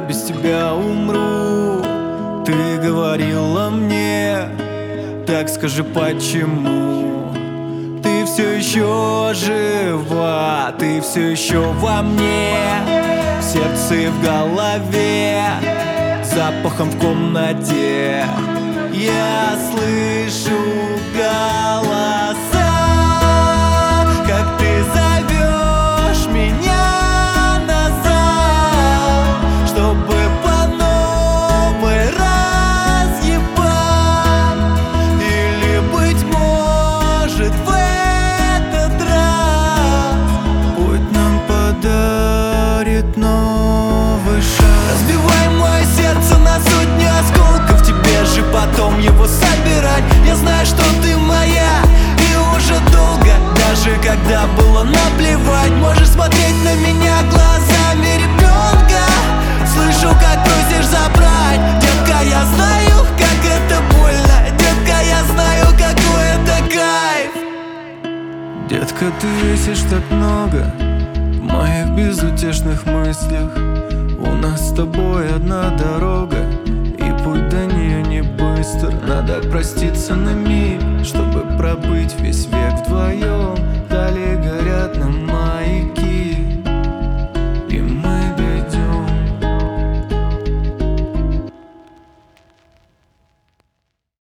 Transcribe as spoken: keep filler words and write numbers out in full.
без тебя умру. Ты говорила мне, так скажи, почему ты все еще жива, ты все еще во мне, в сердце и в голове, запахом в комнате. Я слышу голоса, как ты зовешь меня назад, чтобы по новой разъебать. Или, быть может, в этот раз путь нам подарит новый шаг. Разбивай мое сердце на сотни осколков, тебе же потом его собирать. Я знаю, что ты моя, и уже долго, даже когда было наплевать. Можешь смотреть на меня глазами ребенка, слышу, как просишь забрать. Детка, я знаю, как это больно, детка, я знаю, какой это кайф. Детка, ты весишь так много в моих безутешных мыслях. У нас с тобой одна дорога, и путь до нее не быстр. Надо проститься на миг, чтобы пробыть весь век